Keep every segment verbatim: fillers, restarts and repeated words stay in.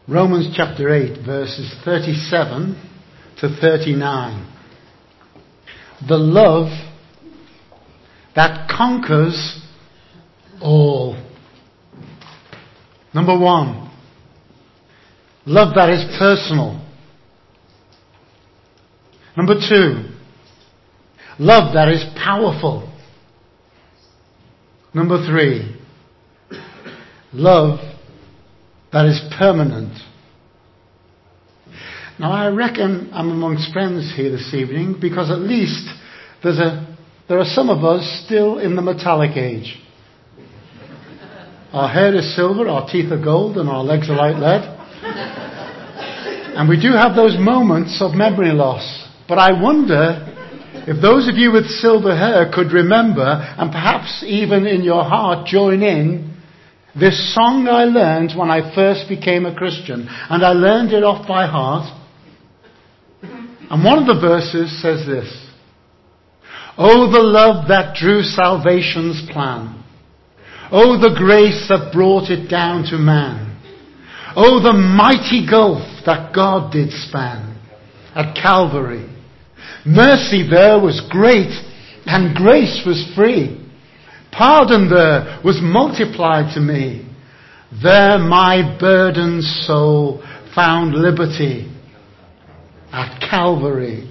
Romans chapter eight, verses thirty-seven to thirty-nine. The love that conquers all. Number one, love that is personal. Number two, love that is powerful. Number three, love that is permanent. Now I reckon I'm amongst friends here this evening because at least there's a, there are some of us still in the metallic age. Our hair is silver, our teeth are gold, and our legs are like lead. And we do have those moments of memory loss. But I wonder if those of you with silver hair could remember, and perhaps even in your heart join in, this song I learned when I first became a Christian. And I learned it off by heart. And one of the verses says this: "Oh, the love that drew salvation's plan. Oh, the grace that brought it down to man. Oh, the mighty gulf that God did span at Calvary. Mercy there was great and grace was free. Pardon there was multiplied to me. There my burdened soul found liberty at Calvary."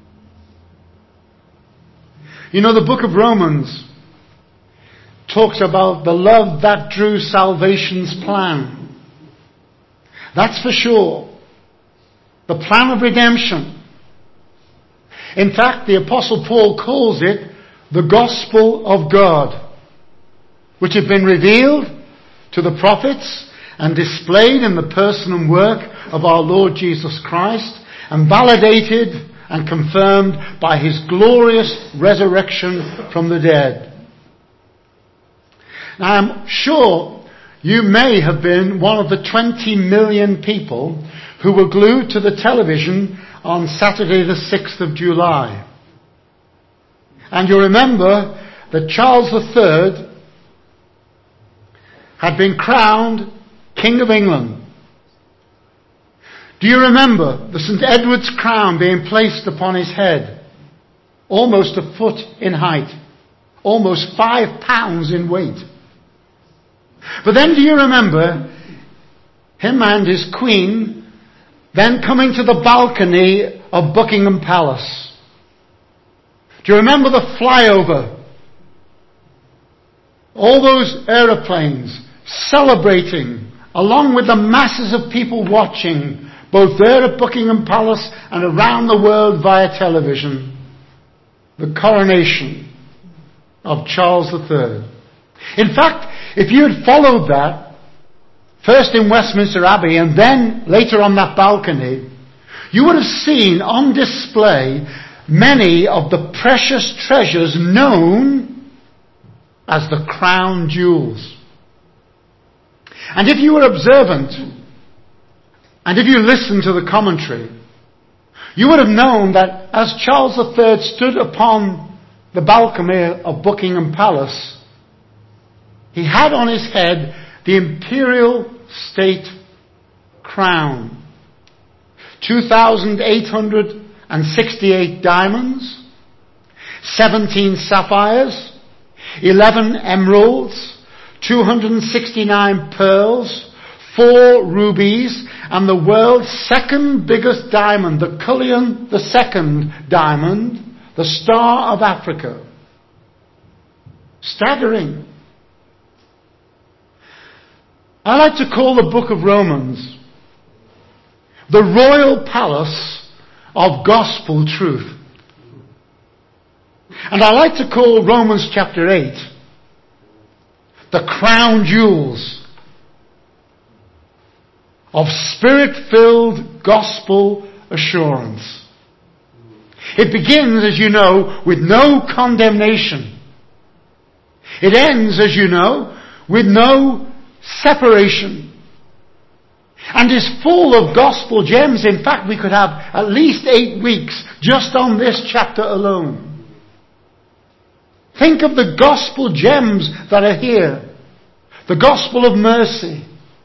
You know, the book of Romans talks about the love that drew salvation's plan. That's for sure. The plan of redemption. In fact, the Apostle Paul calls it the gospel of God, which had been revealed to the prophets and displayed in the person and work of our Lord Jesus Christ, and validated and confirmed by his glorious resurrection from the dead. Now, I'm sure you may have been one of the twenty million people who were glued to the television on Saturday the sixth of July. And you remember that Charles the Third had been crowned King of England. Do you remember the Saint Edward's crown being placed upon his head, almost a foot in height, almost five pounds in weight? But then do you remember him and his queen then coming to the balcony of Buckingham Palace? Do you remember the flyover? All those aeroplanes celebrating along with the masses of people watching, both there at Buckingham Palace and around the world via television, the coronation of Charles the Third. In fact, if you had followed that, first in Westminster Abbey and then later on that balcony, you would have seen on display many of the precious treasures known as the crown jewels. And if you were observant, and if you listened to the commentary, you would have known that as Charles the Third stood upon the balcony of Buckingham Palace, he had on his head the imperial state crown. two thousand eight hundred sixty-eight diamonds, seventeen sapphires, eleven emeralds, two hundred sixty-nine pearls, four rubies, and the world's second biggest diamond, the Cullinan the Second diamond, the Star of Africa. Staggering. I like to call the book of Romans the royal palace of gospel truth. And I like to call Romans chapter eight the crown jewels of spirit-filled gospel assurance. It begins, as you know, with no condemnation. It ends, as you know, with no separation. And is full of gospel gems. In fact, we could have at least eight weeks just on this chapter alone. Think of the gospel gems that are here. The gospel of mercy.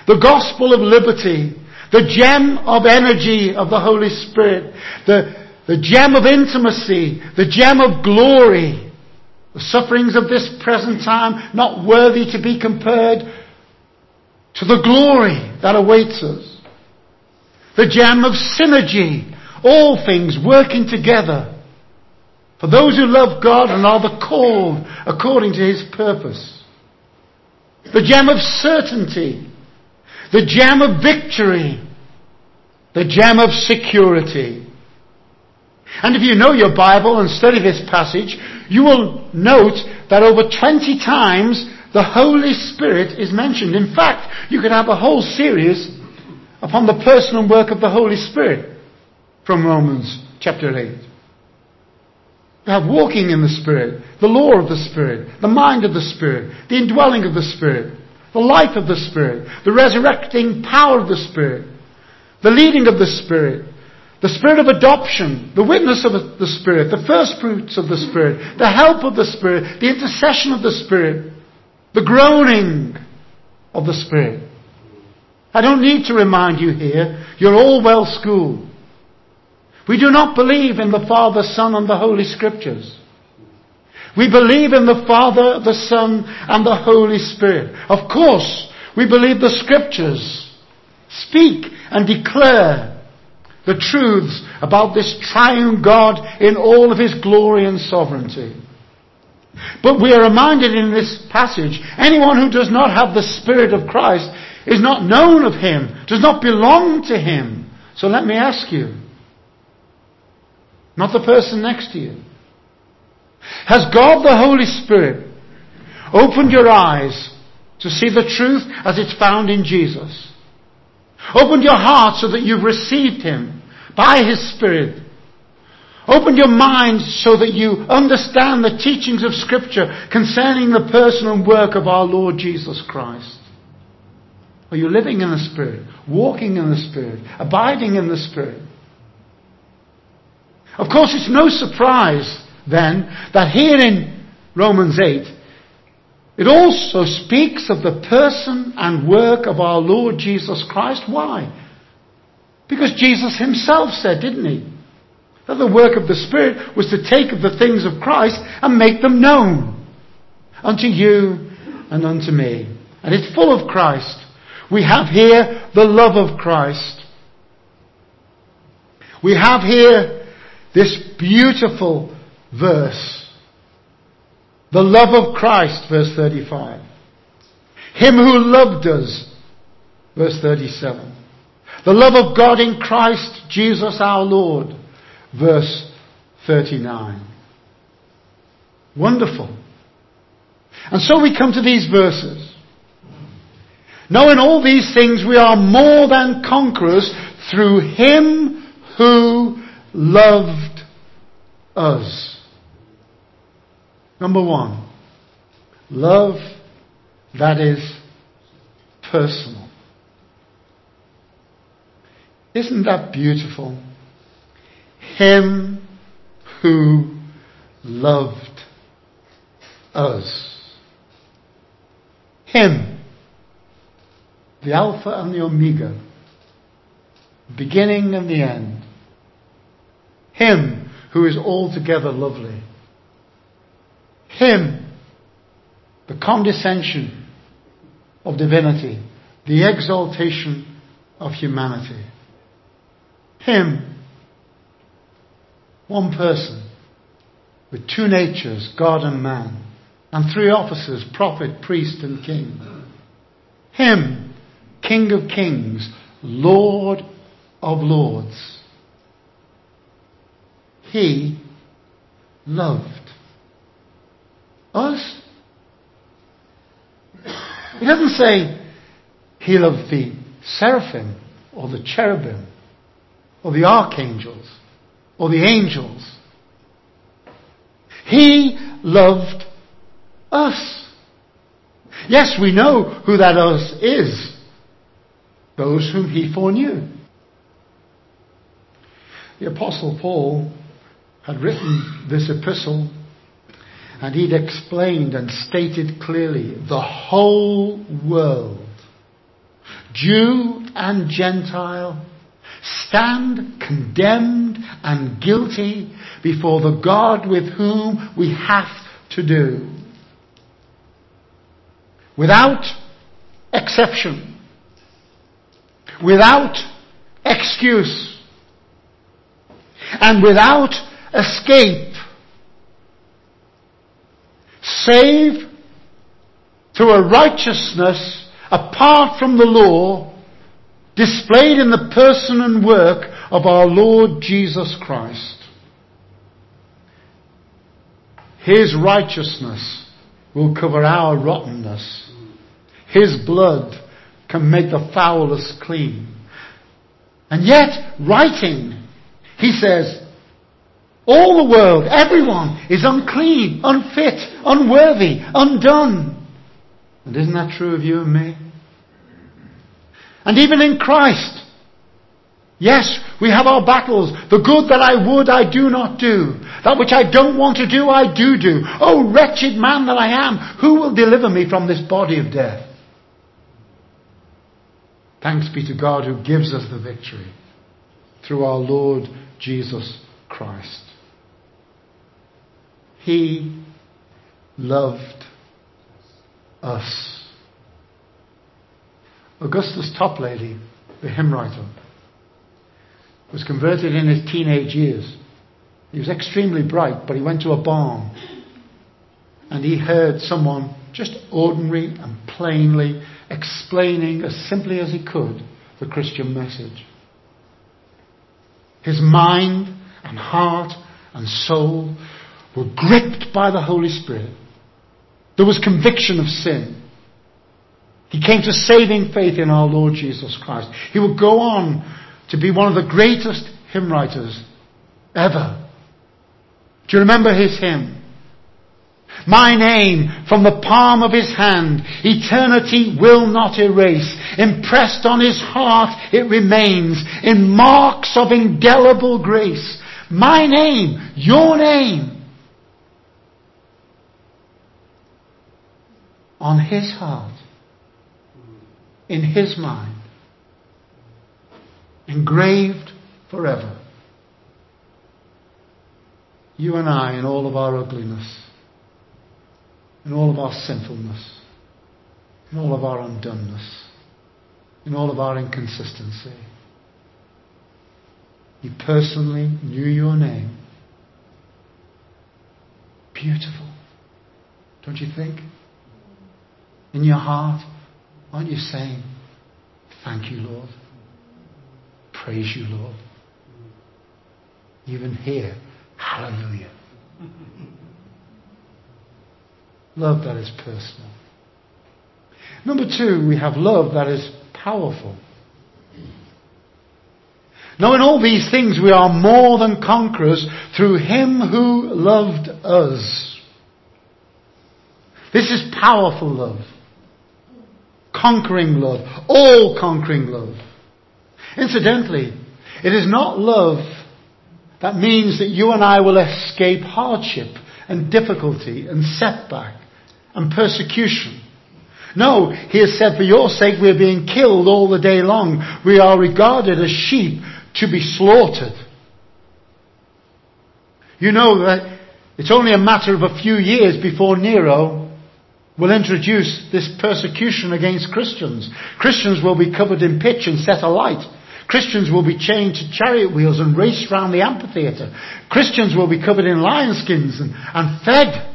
the gospel of liberty, the gem of energy of the Holy Spirit, the, the gem of intimacy, the gem of glory, the sufferings of this present time not worthy to be compared to the glory that awaits us. The gem of synergy, all things working together for those who love God and are the called according to His purpose. The gem of certainty, the gem of victory, the gem of security. And if you know your Bible and study this passage, you will note that over twenty times the Holy Spirit is mentioned. In fact, you could have a whole series upon the person and work of the Holy Spirit from Romans chapter eight. You have walking in the Spirit, the law of the Spirit, the mind of the Spirit, the indwelling of the Spirit, the life of the Spirit, the resurrecting power of the Spirit, the leading of the Spirit, the Spirit of adoption, the witness of the Spirit, the first fruits of the Spirit, the help of the Spirit, the intercession of the Spirit, the groaning of the Spirit. I don't need to remind you here. You're all well schooled. We do not believe in the Father, Son, and the Holy Scriptures. We believe in the Father, the Son, and the Holy Spirit. Of course, we believe the Scriptures speak and declare the truths about this triune God in all of His glory and sovereignty. But we are reminded in this passage, anyone who does not have the Spirit of Christ is not known of Him, does not belong to Him. So let me ask you, not the person next to you, has God the Holy Spirit opened your eyes to see the truth as it's found in Jesus? Opened your heart so that you've received Him by His Spirit? Opened your mind so that you understand the teachings of Scripture concerning the person and work of our Lord Jesus Christ? Are you living in the Spirit, walking in the Spirit, abiding in the Spirit? Of course, it's no surprise then that here in Romans eight, it also speaks of the person and work of our Lord Jesus Christ. Why? Because Jesus Himself said, didn't He, that the work of the Spirit was to take of the things of Christ and make them known unto you and unto me. And it's full of Christ. We have here the love of Christ. We have here this beautiful verse. The love of Christ, verse thirty-five. Him who loved us, verse thirty-seven. The love of God in Christ Jesus our Lord, verse thirty-nine. Wonderful. And so we come to these verses. Knowing all these things, we are more than conquerors through Him who loved us. Number one, love that is personal. Isn't that beautiful? Him who loved us. Him, the Alpha and the Omega, beginning and the end. Him who is altogether lovely. Him, the condescension of divinity, the exaltation of humanity. Him, one person with two natures, God and man, and three offices, prophet, priest, and king. Him, King of kings, Lord of lords. He loved us. He doesn't say He loved the seraphim or the cherubim or the archangels or the angels. He loved us. Yes, we know who that us is. Those whom He foreknew. The Apostle Paul had written this epistle, and he'd explained and stated clearly the whole world Jew and Gentile, stand condemned and guilty before the God with whom we have to do. Without exception. Without excuse. And without escape. Save through a righteousness apart from the law, displayed in the person and work of our Lord Jesus Christ. His righteousness will cover our rottenness. His blood can make the foulest clean. And yet, writing, he says, all the world, everyone is unclean, unfit, unworthy, undone. And isn't that true of you and me? And even in Christ, yes, we have our battles. The good that I would, I do not do. That which I don't want to do, I do do. Oh, wretched man that I am, who will deliver me from this body of death? Thanks be to God who gives us the victory through our Lord Jesus Christ. He loved us. Augustus Toplady, the hymn writer, was converted in his teenage years. He was extremely bright, but he went to a barn and he heard someone just ordinary and plainly explaining as simply as he could the Christian message. His mind and heart and soul were gripped by the Holy Spirit. There was conviction of sin. He came to saving faith in our Lord Jesus Christ. He would go on to be one of the greatest hymn writers ever. Do you remember his hymn? My name from the palm of his hand, eternity will not erase. Impressed on his heart it remains in marks of indelible grace. My name, your name, on his heart, in his mind, engraved forever. You and I, in all of our ugliness, in all of our sinfulness, in all of our undoneness, in all of our inconsistency, he personally knew your name. Beautiful, don't you think? In your heart, aren't you saying, thank you, Lord? Praise you, Lord. Even here, hallelujah. Love that is personal. Number two, we have love that is powerful. Now, in all these things, we are more than conquerors through him who loved us. This is powerful love. Conquering love. All-conquering love. Incidentally, it is not love that means that you and I will escape hardship and difficulty and setback and persecution. No, he has said, for your sake we are being killed all the day long. We are regarded as sheep to be slaughtered. You know that it's only a matter of a few years before Nero will introduce this persecution against Christians. Christians will be covered in pitch and set alight. Christians will be chained to chariot wheels and raced round the amphitheatre. Christians will be covered in lion skins and, and fed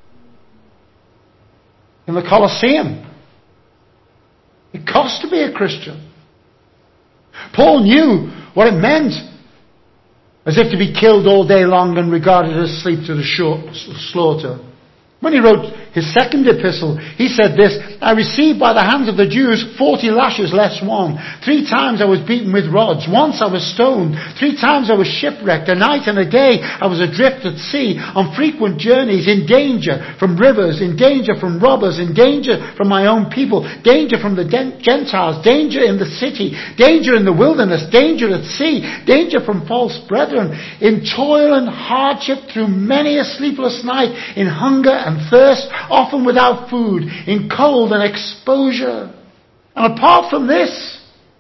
in the Colosseum. It cost to be a Christian. Paul knew what it meant, as if to be killed all day long and regarded as sleep to the short slaughter. When he wrote his second epistle, he said this, I received by the hands of the Jews forty lashes less one. Three times I was beaten with rods. Once I was stoned. Three times I was shipwrecked. A night and a day I was adrift at sea, on frequent journeys, in danger from rivers, in danger from robbers, in danger from my own people, danger from the Gentiles, danger in the city, danger in the wilderness, danger at sea, danger from false brethren, in toil and hardship through many a sleepless night, in hunger and thirst, often without food, in cold and exposure. And apart from this,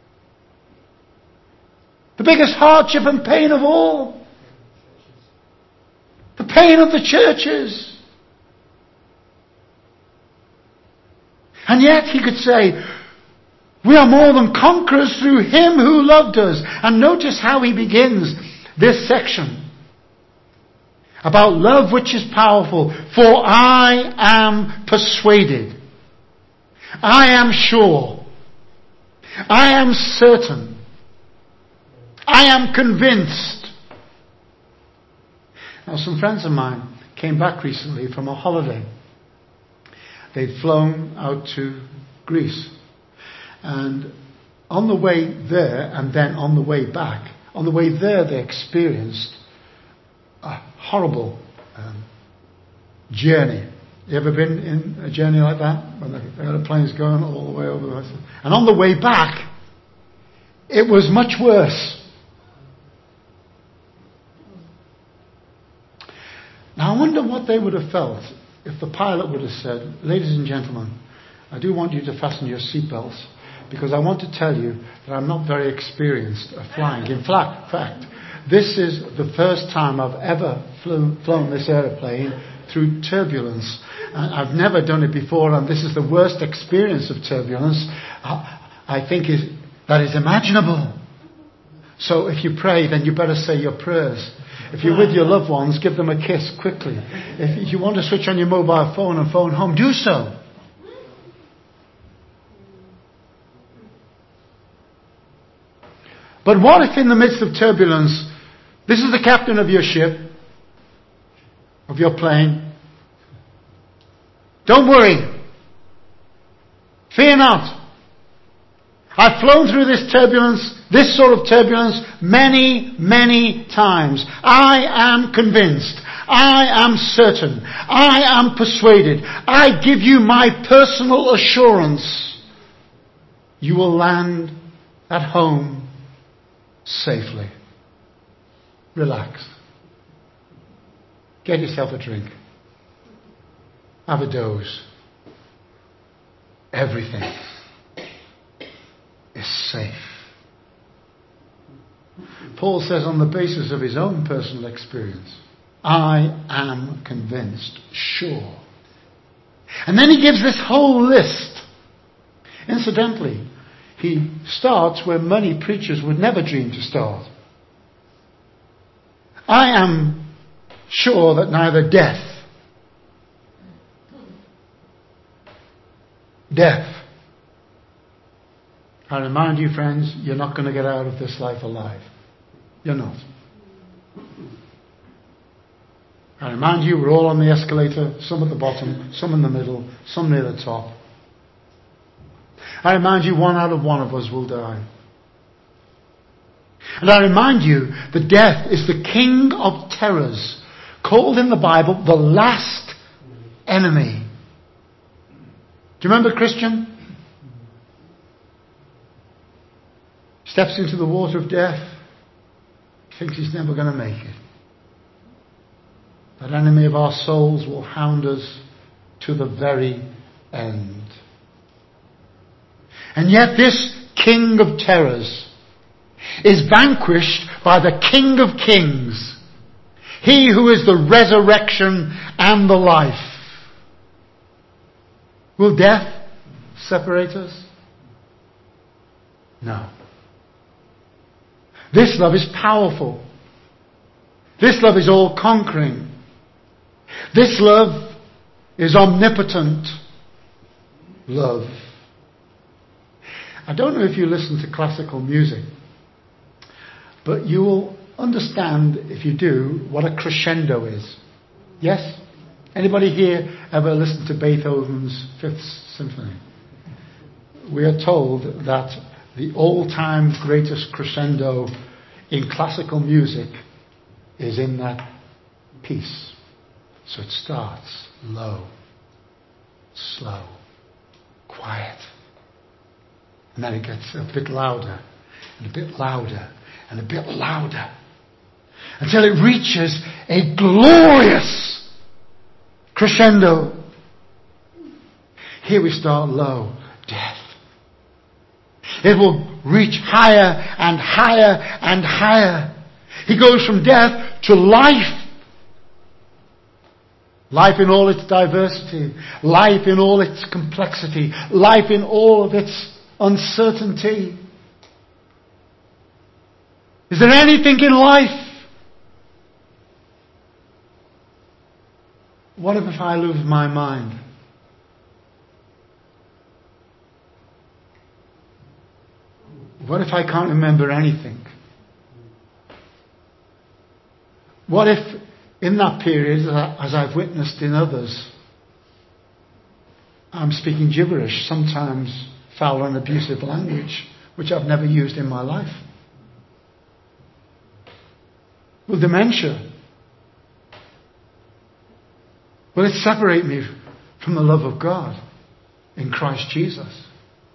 the biggest hardship and pain of all, the pain of the churches. And yet he could say, we are more than conquerors through him who loved us. And notice how he begins this section about love which is powerful. For I am persuaded. I am sure. I am certain. I am convinced. Now, some friends of mine came back recently from a holiday. They'd flown out to Greece. And on the way there, and then on the way back, on the way there they experienced a horrible um, journey. You ever been in a journey like that? When the aeroplane's going all the way over the place? And on the way back, it was much worse. Now I wonder what they would have felt if the pilot would have said, ladies and gentlemen, I do want you to fasten your seatbelts because I want to tell you that I'm not very experienced at flying. In fact, this is the first time I've ever flew, flown this aeroplane through turbulence. And I've never done it before, and this is the worst experience of turbulence I think is, that is imaginable. So if you pray, then you better say your prayers. If you're with your loved ones, give them a kiss quickly. If you want to switch on your mobile phone and phone home, do so. But what if in the midst of turbulence, this is the captain of your ship, of your plane. Don't worry. Fear not. I've flown through this turbulence, this sort of turbulence, many, many times. I am convinced. I am certain. I am persuaded. I give you my personal assurance. You will land at home safely. Relax. Get yourself a drink. Have a doze. Everything is safe. Paul says on the basis of his own personal experience, I am convinced, sure. And then he gives this whole list. Incidentally, he starts where many preachers would never dream to start. I am sure that neither death, death, I remind you, friends, you're not going to get out of this life alive. You're not. I remind you, we're all on the escalator, some at the bottom, some in the middle, some near the top. I remind you, one out of one of us will die. And I remind you that death is the king of terrors, called in the Bible the last enemy. Do you remember Christian? Steps into the water of death, thinks he's never going to make it. That enemy of our souls will hound us to the very end. And yet this king of terrors is vanquished by the King of Kings. He who is the resurrection and the life. Will death separate us? No. This love is powerful. This love is all-conquering. This love is omnipotent love. I don't know if you listen to classical music, but you will understand, if you do, what a crescendo is. Yes? Anybody here ever listened to Beethoven's Fifth Symphony? We are told that the all-time greatest crescendo in classical music is in that piece. So it starts low, slow, quiet. And then it gets a bit louder, and a bit louder, and a bit louder, until it reaches a glorious crescendo. Here we start low. Death. It will reach higher and higher and higher. He goes from death to life. Life in all its diversity. Life in all its complexity. Life in all of its uncertainty. Is there anything in life? What if I lose my mind? What if I can't remember anything? What if in that period, as I've witnessed in others, I'm speaking gibberish, sometimes foul and abusive language, which I've never used in my life? Will dementia, will it separate me from the love of God in Christ Jesus?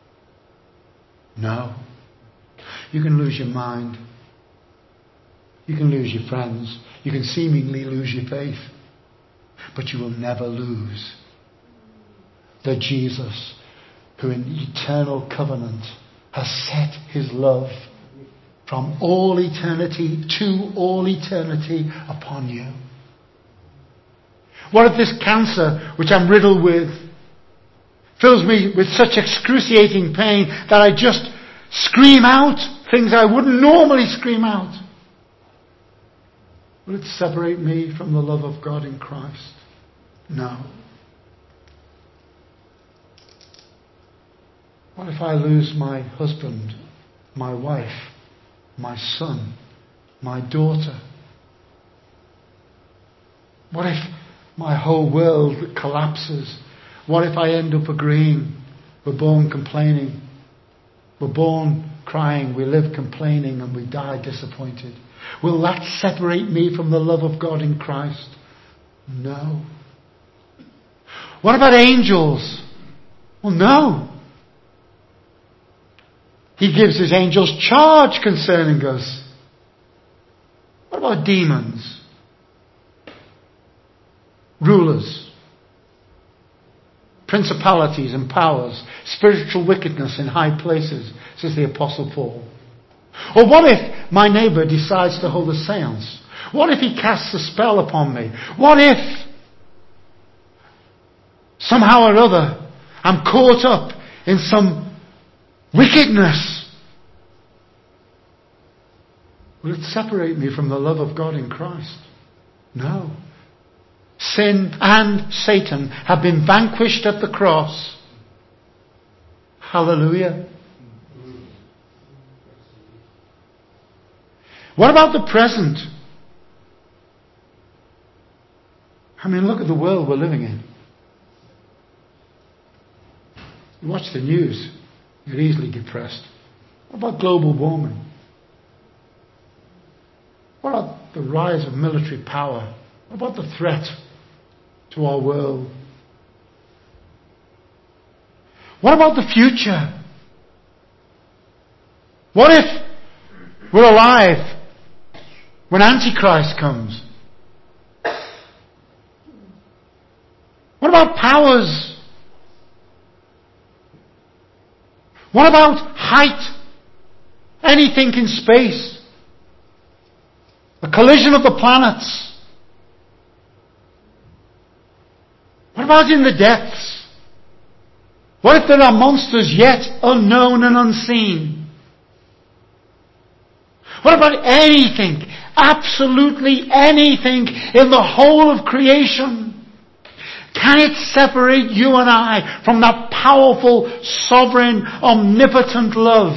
No. You can lose your mind. You can lose your friends. You can seemingly lose your faith. But you will never lose the Jesus who in eternal covenant has set his love from all eternity to all eternity upon you. What if this cancer, which I'm riddled with, fills me with such excruciating pain that I just scream out things I wouldn't normally scream out? Will it separate me from the love of God in Christ? No. What if I lose my husband, my wife, my son, my daughter? What if my whole world collapses? What if I end up agreeing? We're born complaining. We're born crying. We live complaining and we die disappointed. Will that separate me from the love of God in Christ? No. What about angels? Well, no. He gives his angels charge concerning us. What about demons? Rulers? Principalities and powers? Spiritual wickedness in high places, says the Apostle Paul. Or what if my neighbour decides to hold a seance? What if he casts a spell upon me? What if somehow or other I'm caught up in some wickedness? Will it separate me from the love of God in Christ? No. Sin and Satan have been vanquished at the cross. Hallelujah. What about the present? I mean, look at the world we're living in. You watch the news, you're easily depressed. What about global warming? What about the rise of military power? What about the threat to our world? What about the future? What if we're alive when Antichrist comes? What about powers? What about height? Anything in space? The collision of the planets? What about in the depths? What if there are monsters yet unknown and unseen? What about anything, absolutely anything in the whole of creation? Can it separate you and I from that powerful, sovereign, omnipotent love?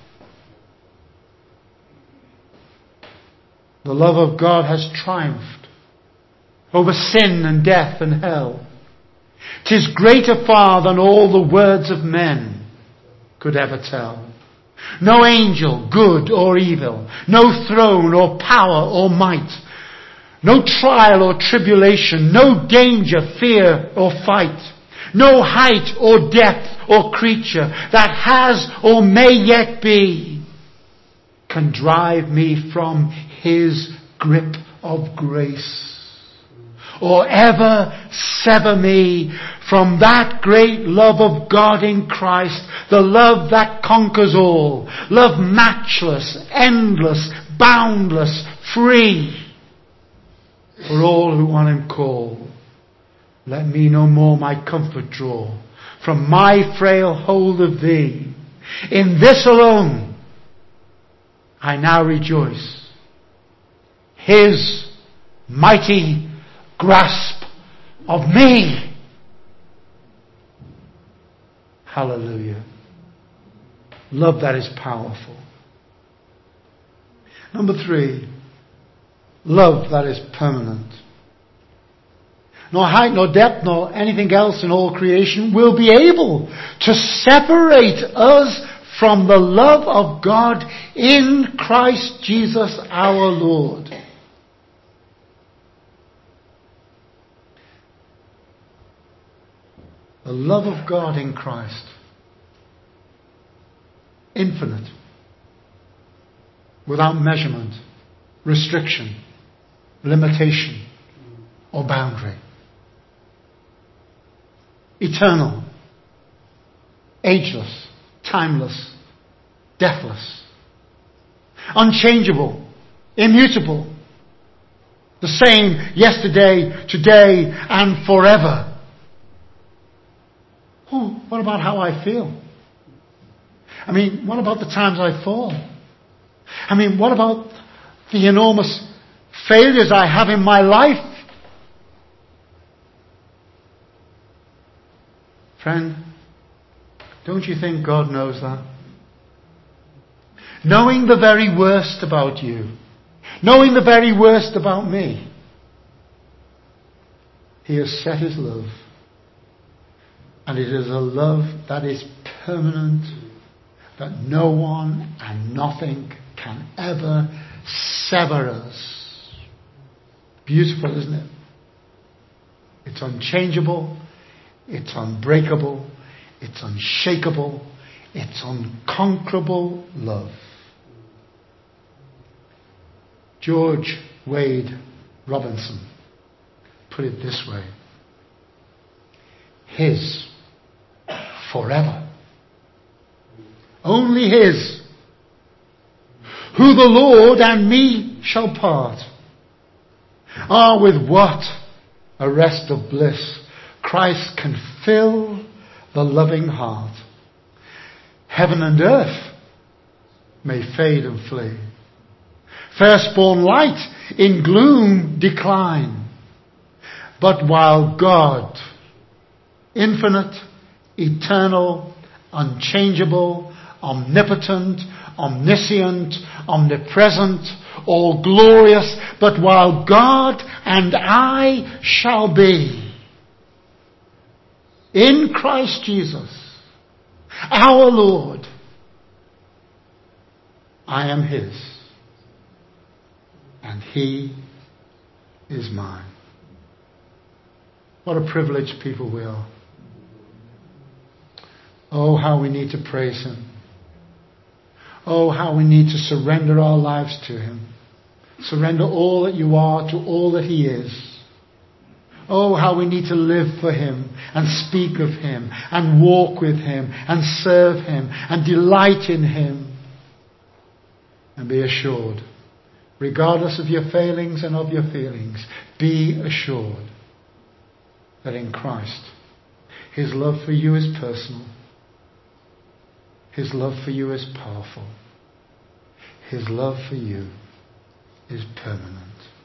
The love of God has triumphed over sin and death and hell. 'Tis greater far than all the words of men could ever tell. No angel, good or evil, no throne or power or might, no trial or tribulation, no danger, fear or fight, no height or depth or creature that has or may yet be can drive me from His grip of grace. or ever sever me from that great love of God in Christ, the love that conquers all, love matchless, endless, boundless, free, for all who on him call. Let me no more my comfort draw from my frail hold of thee. In this alone I now rejoice, his mighty grasp of me. Hallelujah. Love that is powerful. Number three, love that is permanent. Nor height, nor depth, nor anything else in all creation will be able to separate us from the love of God in Christ Jesus our Lord. The love of God in Christ. Infinite. Without measurement, restriction, limitation, or boundary. Eternal. Ageless. Timeless. Deathless. Unchangeable. Immutable. The same yesterday, today, and forever. Oh, what about how I feel? I mean, what about the times I fall? I mean, what about the enormous failures I have in my life? Friend, don't you think God knows that? Knowing the very worst about you, knowing the very worst about me, he has set his love. And it is a love that is permanent, that no one and nothing can ever sever us. Beautiful, isn't it? It's unchangeable, it's unbreakable, it's unshakable, it's unconquerable love. George Wade Robinson put it this way: his forever. Only his, who the Lord and me shall part. Ah, with what a rest of bliss Christ can fill the loving heart. Heaven and earth may fade and flee, firstborn light in gloom decline, but while God, infinite, eternal, unchangeable, omnipotent, omniscient, omnipresent, all glorious, but while God and I shall be in Christ Jesus, our Lord, I am his, and he is mine. What a privileged people we are. Oh, how we need to praise him. Oh, how we need to surrender our lives to him. Surrender all that you are to all that he is. Oh, how we need to live for him and speak of him and walk with him and serve him and delight in him. And be assured, regardless of your failings and of your feelings, be assured that in Christ, his love for you is personal. His love for you is powerful. His love for you is permanent.